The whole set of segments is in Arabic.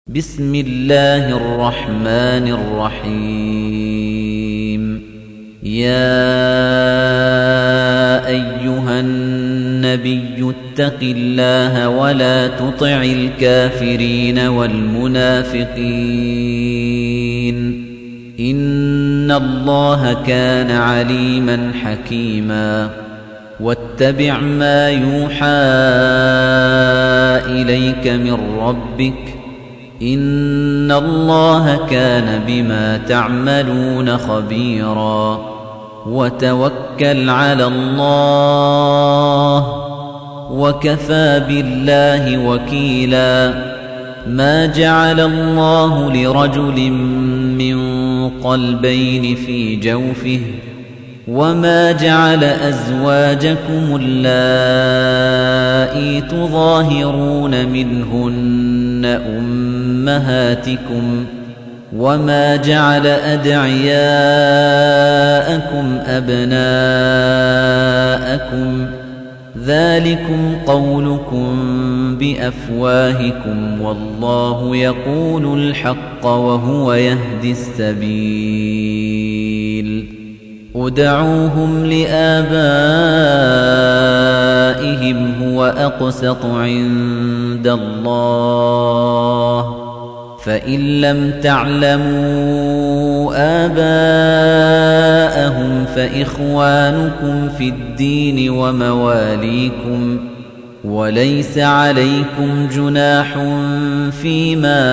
بسم الله الرحمن الرحيم يا أيها النبي اتق الله ولا تطع الكافرين والمنافقين إن الله كان عليما حكيما واتبع ما يوحى إليك من ربك إن الله كان بما تعملون خبيرا وتوكل على الله وكفى بالله وكيلا ما جعل الله لرجل من قلبين في جوفه وما جعل أزواجكم اللائي تظاهرون منهن أمهاتكم وما جعل أدعياءكم أبناءكم ذلكم قولكم بأفواهكم والله يقول الحق وهو يهدي السبيل ادعوهم لآبائهم هو أقسط عند الله فإن لم تعلموا آباءهم فإخوانكم في الدين ومواليكم وليس عليكم جناح فيما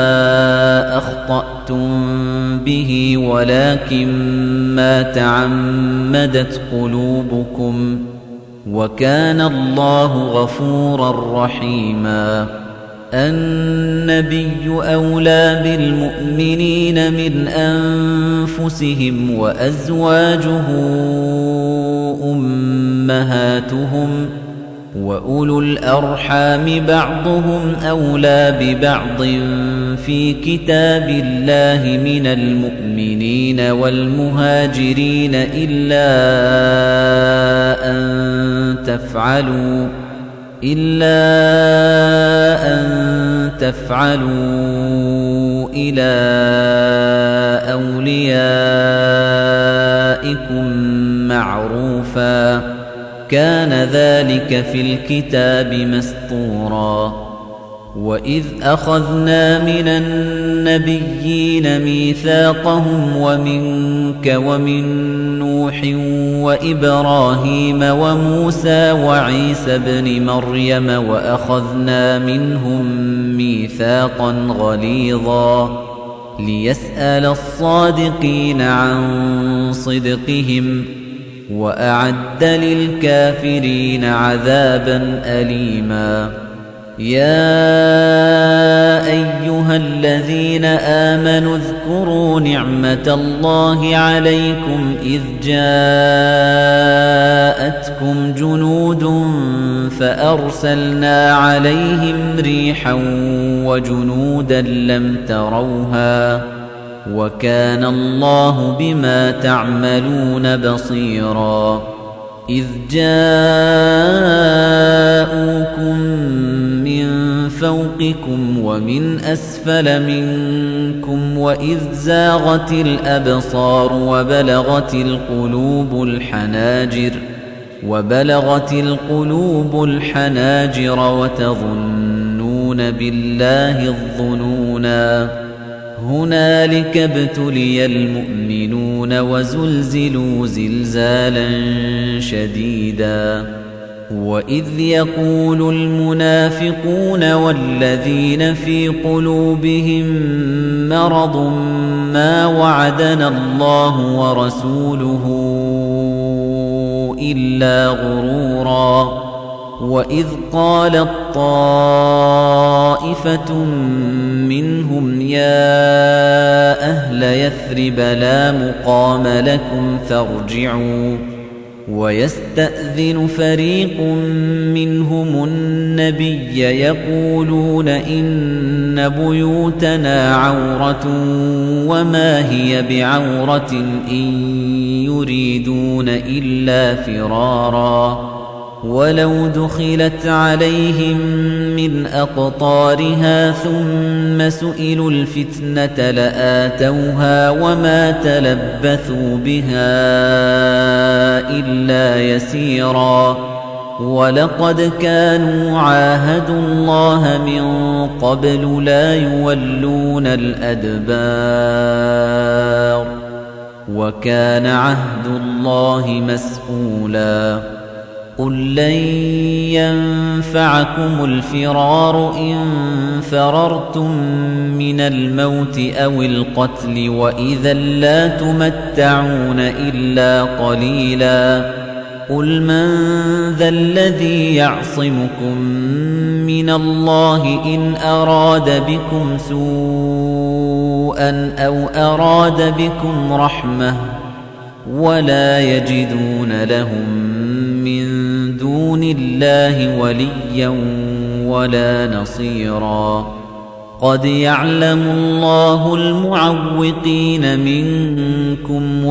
أخطأتم به ولكن ما تعمدت قلوبكم وكان الله غفورا رحيما النبي أولى بالمؤمنين من أنفسهم وأزواجه أمهاتهم وأولو الأرحام بعضهم أولى ببعض في كتاب الله من المؤمنين والمهاجرين إلا أن تفعلوا إلى أوليائكم معروفا كان ذلك في الكتاب مسطورا وإذ أخذنا من النبيين ميثاقهم ومنك ومن نوح وإبراهيم وموسى وعيسى ابن مريم وأخذنا منهم ميثاقا غليظا ليسأل الصادقين عن صدقهم وأعد للكافرين عذابا أليما يا أيها الذين آمنوا اذكروا نعمة الله عليكم إذ جاءتكم جنود فأرسلنا عليهم ريحا وجنودا لم تروها وكان الله بما تعملون بصيرا إذ جاءوكم من فوقكم ومن أسفل منكم وإذ زاغت الأبصار وبلغت القلوب الحناجر وتظنون بالله الظنونا هنالك ابتلي المؤمنون وزلزلوا زلزالا شديدا وإذ يقول المنافقون والذين في قلوبهم مرض ما وعدنا الله ورسوله إلا غرورا وإذ قالت طائفة منهم يا أهل يثرب لا مقام لكم فارجعوا ويستأذن فريق منهم النبي يقولون إن بيوتنا عورة وما هي بعورة إن يريدون إلا فرارا ولو دخلت عليهم من أقطارها ثم سئلوا الفتنة لآتوها وما تلبثوا بها إلا يسيرا ولقد كانوا عاهدوا الله من قبل لا يولون الأدبار وكان عهد الله مسؤولا قل لن ينفعكم الفرار إن فررتم من الموت أو القتل وإذا لا تمتعون إلا قليلا قل من ذا الذي يعصمكم من الله إن أراد بكم سوءا أو أراد بكم رحمة ولا يجدون لهم من دون الله وليا ولا نصيرا قد يعلم الله المعوقين منكم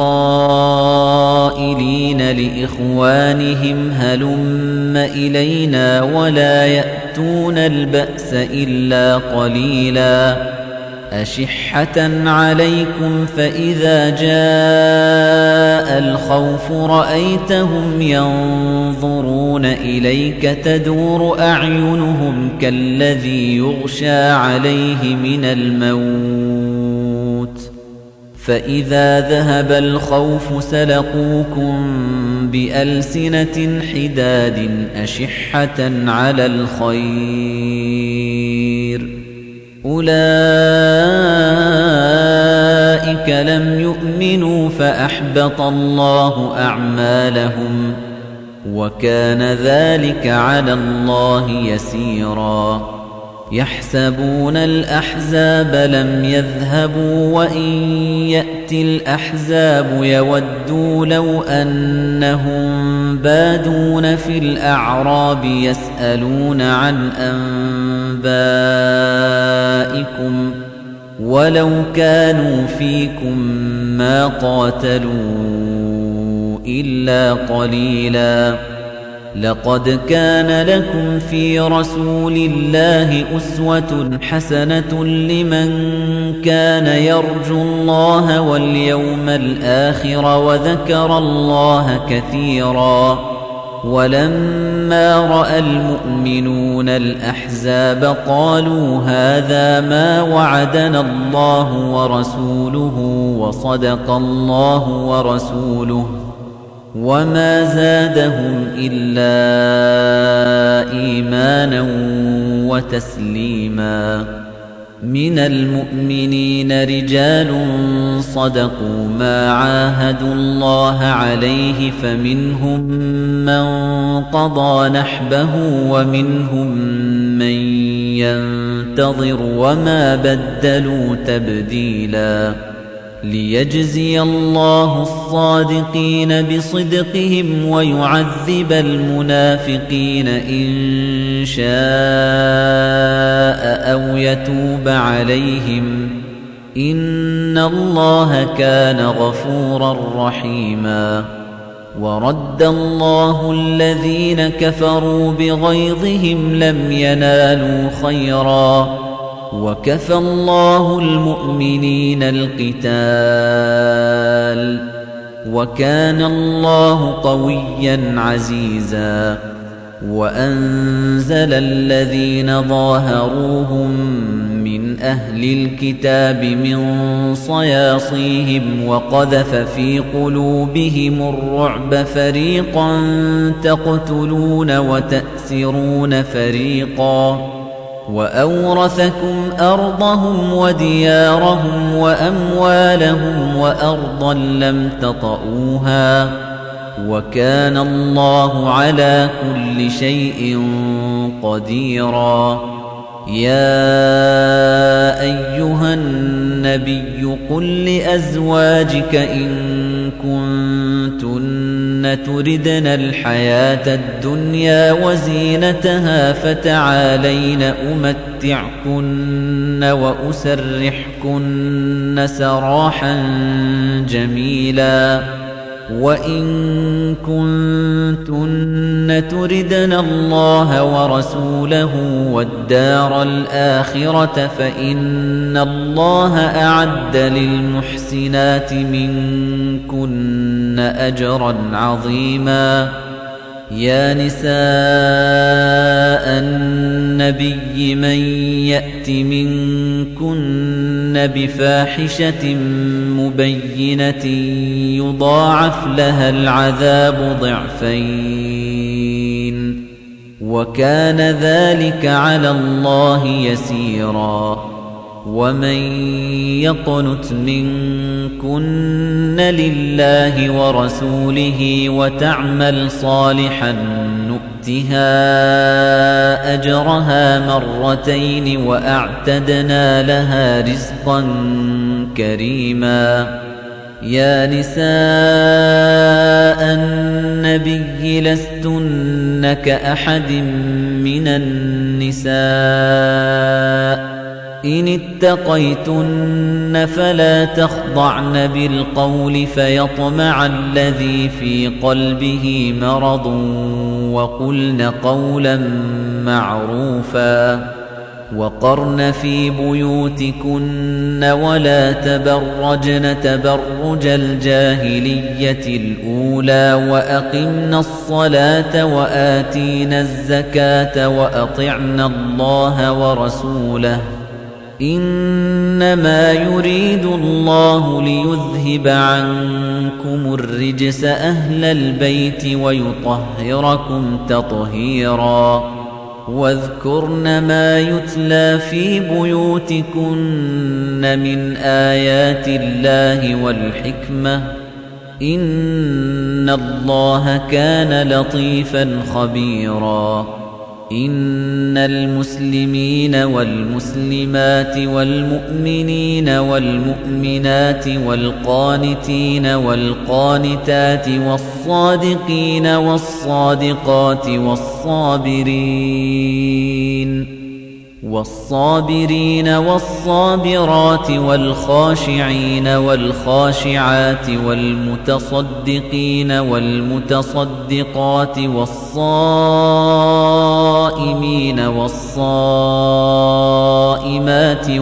والقائلين لإخوانهم هلم إلينا ولا يأتون البأس إلا قليلا أشحة عليكم فإذا جاء الخوف رأيتهم ينظرون إليك تدور أعينهم كالذي يغشى عليه من الموت فإذا ذهب الخوف سلقوكم بألسنة حداد أشحة على الخير أولئك لم يؤمنوا فأحبط الله أعمالهم وكان ذلك على الله يسيرا يحسبون الأحزاب لم يذهبوا وإن يأتي الأحزاب يودوا لو أنهم بادون في الأعراب يسألون عن أنبائكم ولو كانوا فيكم ما قاتلوا إلا قليلا لقد كان لكم في رسول الله أسوة حسنة لمن كان يرجو الله واليوم الآخر وذكر الله كثيرا ولما رأى المؤمنون الأحزاب قالوا هذا ما وعدنا الله ورسوله وصدق الله ورسوله وما زادهم إلا إيمانا وتسليما من المؤمنين رجال صدقوا ما عاهدوا الله عليه فمنهم من قضى نحبه ومنهم من ينتظر وما بدلوا تبديلا ليجزي الله الصادقين بصدقهم ويعذب المنافقين إن شاء أو يتوب عليهم إن الله كان غفورا رحيما ورد الله الذين كفروا بغيظهم لم ينالوا خيرا وكفى الله المؤمنين القتال وكان الله قويا عزيزا وأنزل الذين ظاهروهم من أهل الكتاب من صياصيهم وقذف في قلوبهم الرعب فريقا تقتلون وتأسرون فريقا وأورثكم أرضهم وديارهم وأموالهم وأرضا لم تطئوها وكان الله على كل شيء قديرا يا أيها النبي قل لأزواجك إن كنتن تردن الحياة الدنيا وزينتها فتعالين أمتعكن وأسرحكن سراحا جميلا وَإِن كُنتُنَّ تُرِدْنَ اللَّهَ وَرَسُولَهُ وَالدَّارَ الْآخِرَةَ فَإِنَّ اللَّهَ أَعَدَّ لِلْمُحْسِنَاتِ مِنكُنَّ أَجْرًا عَظِيمًا. يا نساء النبي من يأت منكن بفاحشة مبينة يضاعف لها العذاب ضعفين وكان ذلك على الله يسيرا. ومن يقنت منكن لله ورسوله وتعمل صالحا نؤتها أجرها مرتين وأعتدنا لها رزقا كريما. يا نساء النبي لستن كأحد من النساء إن اتقيتن فلا تخضعن بالقول فيطمع الذي في قلبه مرض وقلن قولا معروفا. وقرن في بيوتكن ولا تبرجن تبرج الجاهلية الأولى وأقمن الصلاة وآتينا الزكاة وأطعن الله ورسوله إنما يريد الله ليذهب عنكم الرجس أهل البيت ويطهركم تطهيرا. واذكرن ما يتلى في بيوتكن من آيات الله والحكمة إن الله كان لطيفا خبيرا. إن المسلمين والمسلمات والمؤمنين والمؤمنات والقانتين والقانتات والصادقين والصادقات والصابرين والصابرات والخاشعين والخاشعات والمتصدقين والمتصدقات والصائمين والصائمات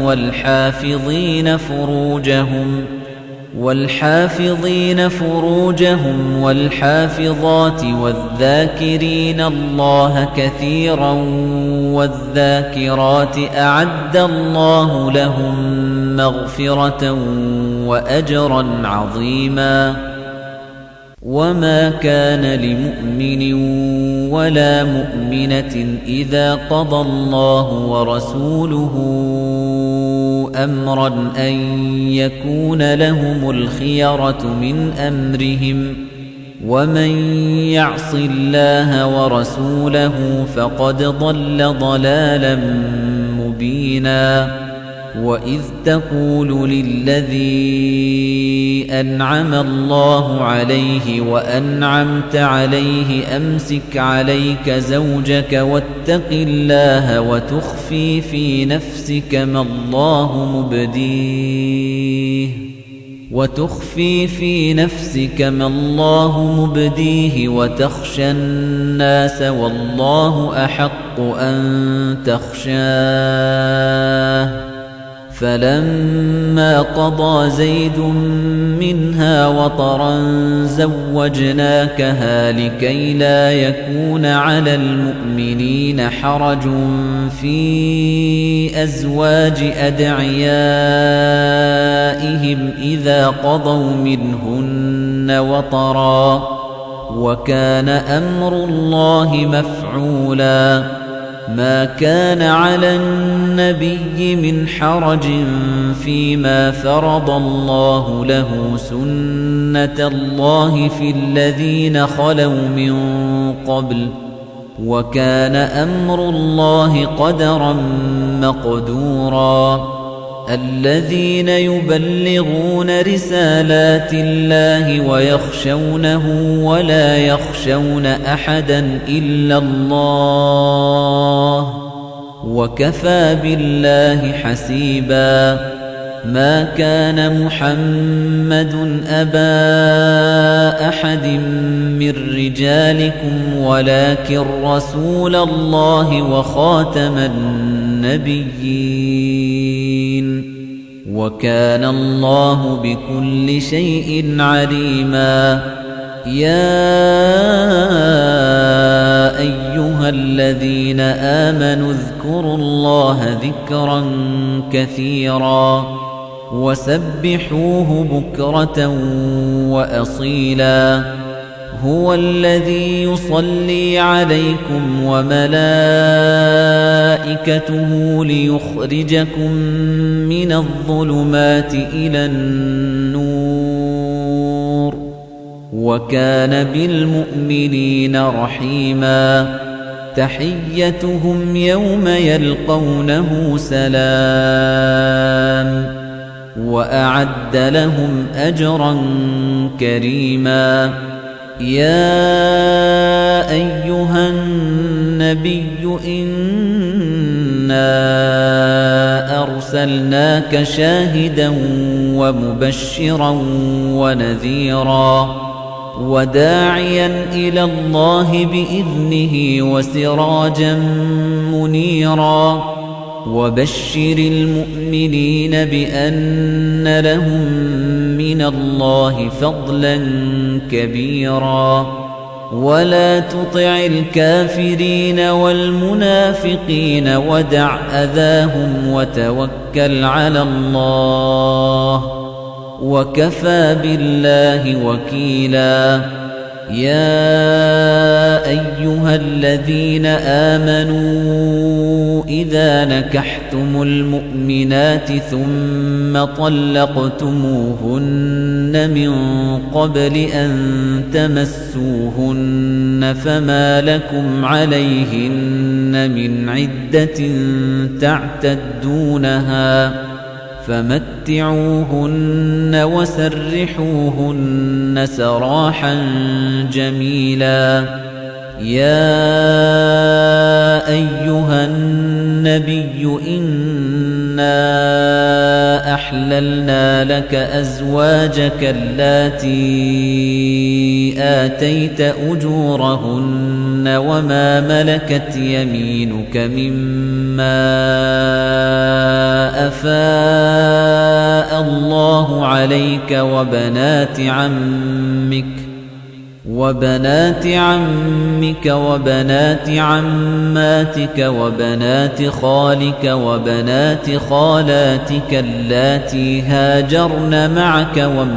والحافظين فروجهم والحافظات والذاكرين الله كثيرا والذاكرات أعد الله لهم مغفرة وأجرا عظيما. وما كان لمؤمن ولا مؤمنة إذا قضى الله ورسوله أمرا أن يكون لهم الخيرة من أمرهم ومن يعص الله ورسوله فقد ضل ضلالا مبينا. وإذ تقول للذي أنعم الله عليه وأنعمت عليه أمسك عليك زوجك واتق الله وتخفي في نفسك ما الله مبديه وتخشى الناس والله أحق أن تخشاه. فلما قضى زيد منها وطرا زوجناكها لكي لا يكون على المؤمنين حرج في أزواج أدعيائهم إذا قضوا منهن وطرا وكان أمر الله مفعولا. ما كان على النبي من حرج فيما فرض الله له سنة الله في الذين خلوا من قبل وكان أمر الله قدرا مقدورا. الذين يبلغون رسالات الله ويخشونه ولا يخشون أحدا إلا الله وكفى بالله حسيبا. ما كان محمد أبا أحد من رجالكم ولكن رسول الله وخاتم النبيين وكان الله بكل شيء عليما يا أيها الذين آمنوا اذكروا الله ذكرا كثيرا وسبحوه بكرة وأصيلا هو الذي يصلي عليكم وملائكته ليخرجكم من الظلمات إلى النور وكان بالمؤمنين رحيما تحيتهم يوم يلقونه سلام وأعد لهم أجرا كريما يا أيها النبي إنا أرسلناك شاهدا ومبشرا ونذيرا وداعيا إلى الله بإذنه وسراجا منيرا وبشر المؤمنين بأن لهم من الله فضلا كبيرا ولا تطع الكافرين والمنافقين ودع أذاهم وتوكل على الله وكفى بالله وكيلا يا أيها الذين آمنوا إذا نكحتم المؤمنات ثم طلقتموهن من قبل أن تمسوهن فما لكم عليهن من عدة تعتدونها فمتعوهن وسرحوهن سراحا جميلا يا أيها النبي إنا أحللنا لك أزواجك اللاتي آتيت أجورهن وما ملكت يمينك مما أفاء الله عليك وبنات عمك وبنات عماتك وبنات خالك وبنات خالاتك اللاتي هاجرن معك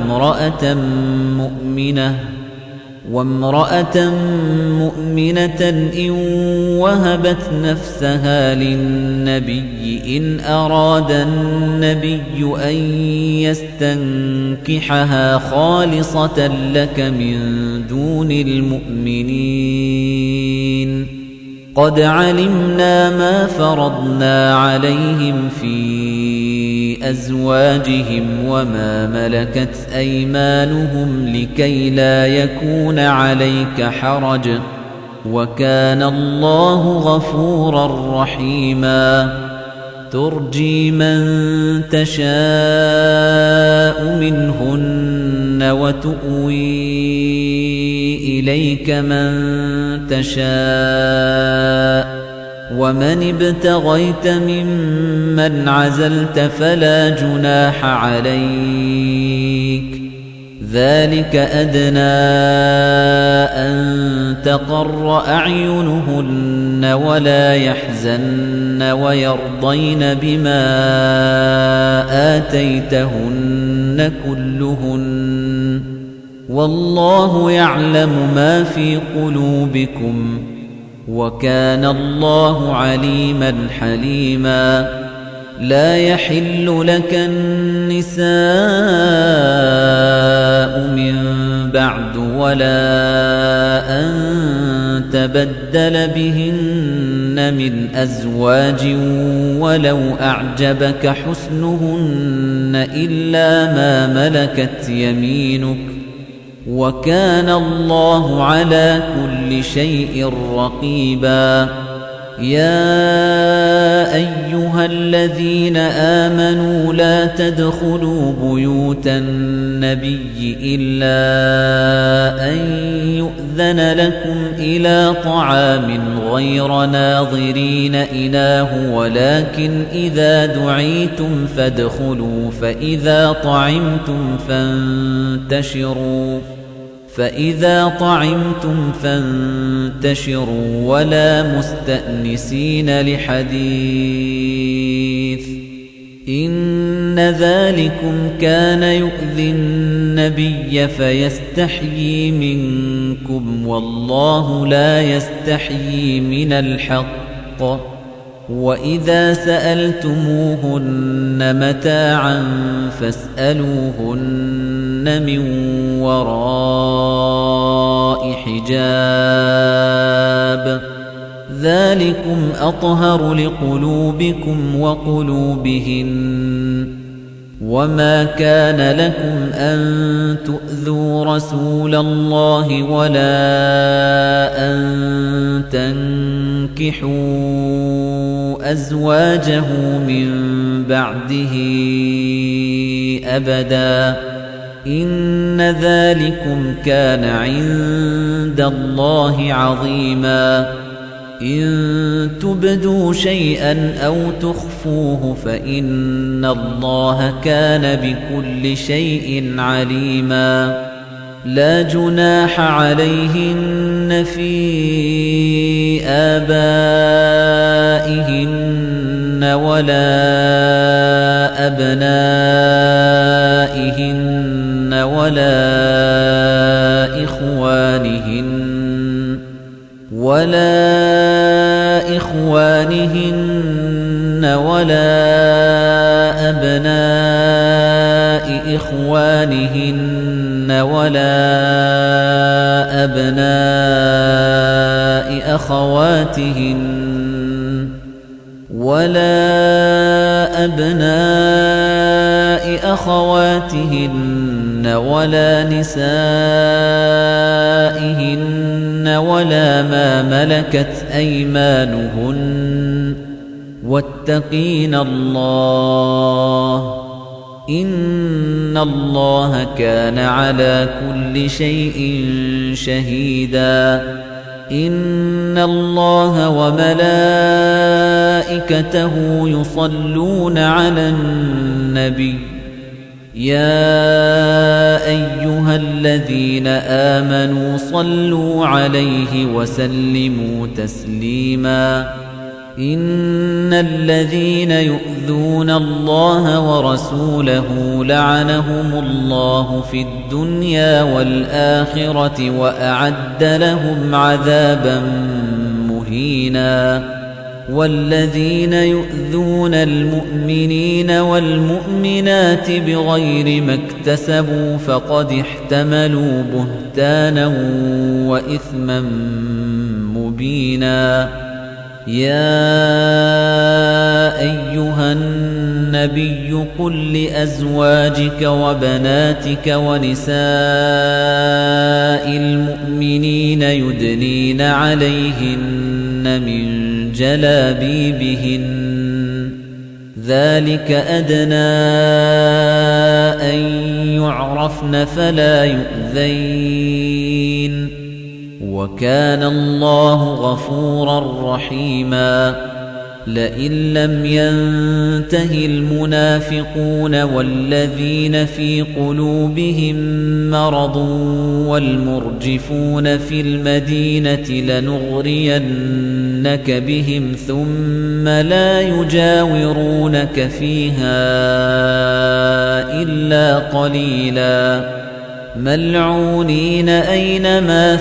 وامرأة مؤمنة إن وهبت نفسها للنبي إن أراد النبي أن يستنكحها خالصة لك من دون المؤمنين قد علمنا ما فرضنا عليهم في أزواجهم وما ملكت أيمانهم لكي لا يكون عليك حرج وكان الله غفورا رحيما ترجي من تشاء منهن وتؤوي إليك من تشاء ومن ابتغيت ممن عزلت فلا جناح عليك ذلك أدنى أن تقر أعينهن ولا يحزن ويرضين بما آتيتهن كلهن والله يعلم ما في قلوبكم وكان الله عليما حليما لا يحل لك النساء من بعد ولا أن تبدل بهن من أزواج ولو أعجبك حسنهن إلا ما ملكت يمينك وكان الله على كل شيء رقيبا يا أيها الذين آمنوا لا تدخلوا بيوت النبي إلا أن يؤذن لكم إلى طعام غير ناظرين إناه ولكن إذا دعيتم فادخلوا فإذا طعمتم فانتشروا ولا مستأنسين لحديث إن ذلكم كان يؤذي النبي فيستحيي منكم والله لا يستحيي من الحق وإذا سألتموهن متاعا فاسألوهن من وراء حجاب ذلكم أطهر لقلوبكم وقلوبهن وما كان لكم أن تؤذوا رسول الله ولا أن تنكحوا أزواجه من بعده أبدا إن ذلكم كان عند الله عظيما إن تبدوا شيئا أو تخفوه فإن الله كان بكل شيء عليما لا جناح عليهن في آبائهن ولا أبنائهن ولا إخوانهن ولا أبناء إخوانهن ولا أبناء أخواتهن ولا نسائهن ولا ما ملكت أيمانهن واتقين الله إن الله كان على كل شيء شهيدا إن الله وملائكته يصلون على النبي يا أيها الذين آمنوا صلوا عليه وسلموا تسليما إن الذين يؤذون الله ورسوله لعنهم الله في الدنيا والآخرة وأعد لهم عذابا مهينا والذين يؤذون المؤمنين والمؤمنات بغير ما اكتسبوا فقد احتملوا بهتانا وإثما مبينا يا أيها النبي قل لأزواجك وبناتك ونساء المؤمنين يدنين عليهن من جلابيبهن ذلك أدنى أن يعرفن فلا يؤذين وكان الله غفورا رحيما لئن لم ينته المنافقون والذين في قلوبهم مرض والمرجفون في المدينة لنغرينك بهم ثم لا يجاورونك فيها إلا قليلا ملعونين أينما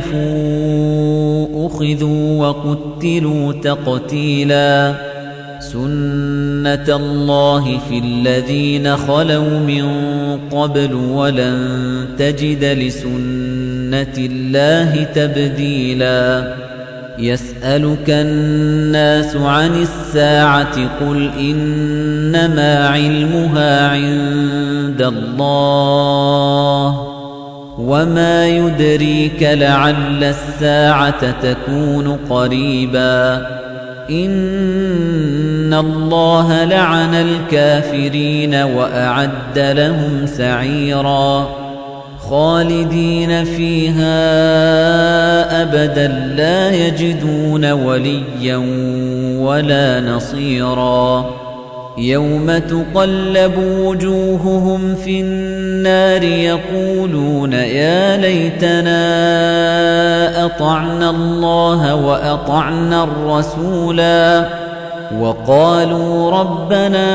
ثقفوا أخذوا وقتلوا تقتيلا سنة الله في الذين خلوا من قبل ولن تجد لسنة الله تبديلا يسألك الناس عن الساعة قل إنما علمها عند الله وما يدريك لعل الساعة تكون قريبا إِنَّ اللَّهَ لَعَنَ الْكَافِرِينَ وَأَعَدَّ لَهُمْ سَعِيرًا خَالِدِينَ فِيهَا أَبَدًا لَّا يَجِدُونَ وَلِيًّا وَلَا نَصِيرًا يَوْمَ تُقَلَّبُ وُجُوهُهُمْ فِي النَّارِ يَقُولُونَ يَا لَيْتَنَا أَطَعْنَا اللَّهَ وَأَطَعْنَا الرَّسُولَا وَقَالُوا رَبَّنَا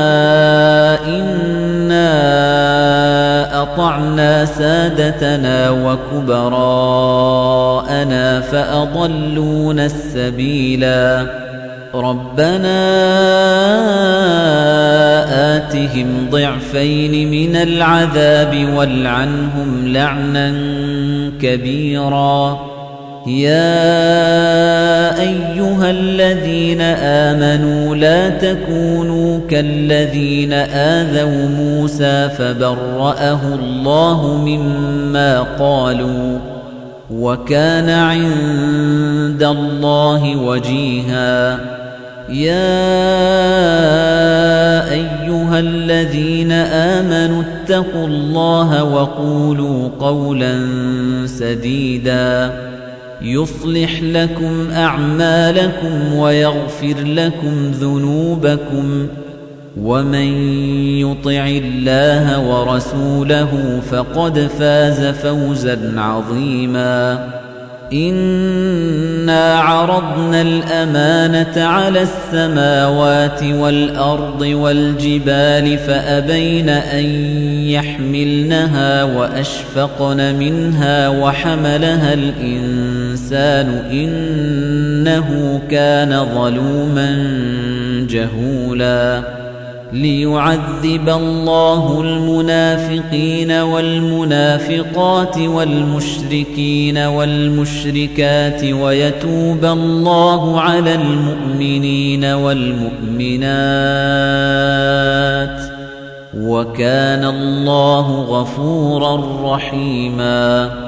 إِنَّا أَطَعْنَا سَادَتَنَا وَكُبَرَاءَنَا فَأَضَلُّونَا السَّبِيلَا رَبَّنَا آتِهِمْ ضِعْفَيْنِ مِنَ الْعَذَابِ وَالْعَنْهُمْ لَعْنًا كَبِيرًا يَا أَيُّهَا الَّذِينَ آمَنُوا لَا تَكُونُوا كَالَّذِينَ آذَوْا مُوسَى فَبَرَّأَهُ اللَّهُ مِمَّا قَالُوا وَكَانَ عِندَ اللَّهِ وَجِيهًا يَا أَيُّهَا الَّذِينَ آمَنُوا اتَّقُوا اللَّهَ وَقُولُوا قَوْلًا سَدِيدًا يُصْلِحْ لَكُمْ أَعْمَالَكُمْ وَيَغْفِرْ لَكُمْ ذُنُوبَكُمْ وَمَن يُطِعِ اللَّهَ وَرَسُولَهُ فَقَدْ فَازَ فَوْزًا عَظِيمًا إِنَّا عَرَضْنَا الْأَمَانَةَ عَلَى السَّمَاوَاتِ وَالْأَرْضِ وَالْجِبَالِ فَأَبَيْنَ أَن يَحْمِلْنَهَا وَأَشْفَقْنَ مِنْهَا وَحَمَلَهَا الْإِنسَانُ إِنَّهُ كَانَ ظَلُومًا جَهُولًا لِيُعَذِّبَ اللَّهُ المنافقين والمنافقات والمشركين والمشركات ويتوب الله على المؤمنين والمؤمنات وكان الله غفورا رحيما